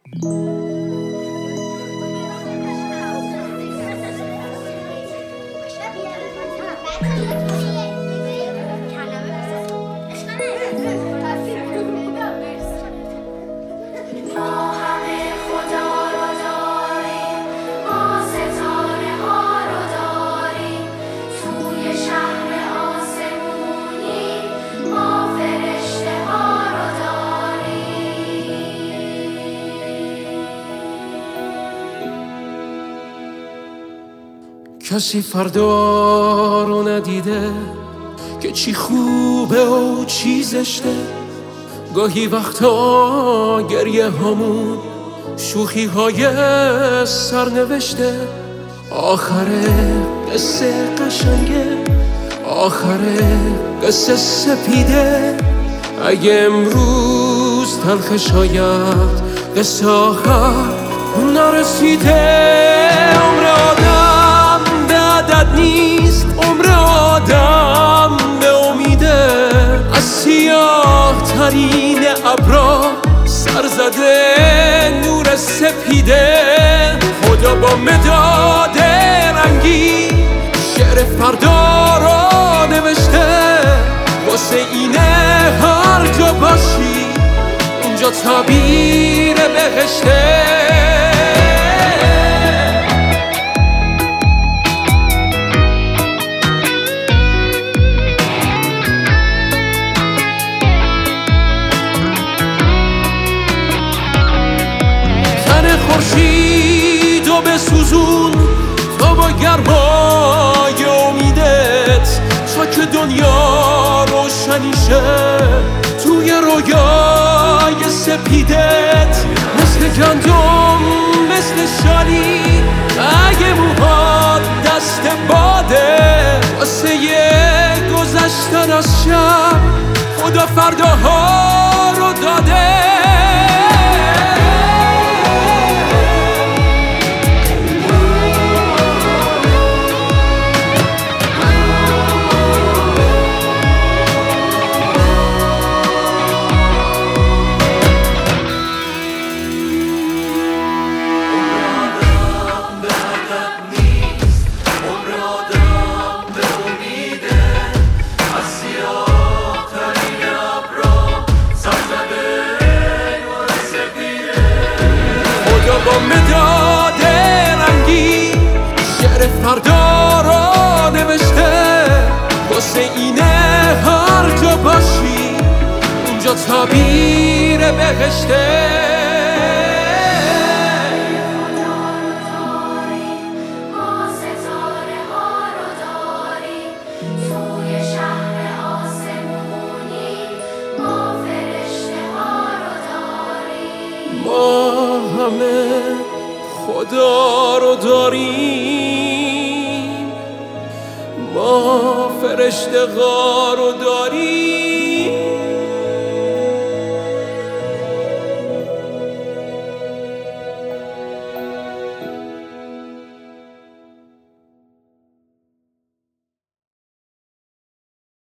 کسی فردا رو ندیده که چی خوبه و چی زشته. گاهی وقتا گریه همون شوخی های سرنوشته. آخره قصه قشنگه، آخره قصه سپیده. اگه امروز تلخ شاید قصه آخر نرسیده. عمر آدم به عدد نیست، عمر آدم به امیده. از سیاه ترین ابرا سر زده نور سپیده. خدا با مداد رنگی شعر فردا را نوشته. واسه اینه هر جا باشی اونجا تعبیر بهشته. خورشید و بسوزون تا با گرمای امیدت، تا که دنیا روشنیشه توی رویای سپیدت. مثل گندم مثل شالی اگه موهات دست باده. واسه یه گذشتن از شب خدا فرداها رو داده. با مداد رنگی شعر فردا را نوشته. واسه اینه هر جا باشی اونجا تعبیر بهشته. ما همه خدا رو داریم، ما فرشته غار رو داریم.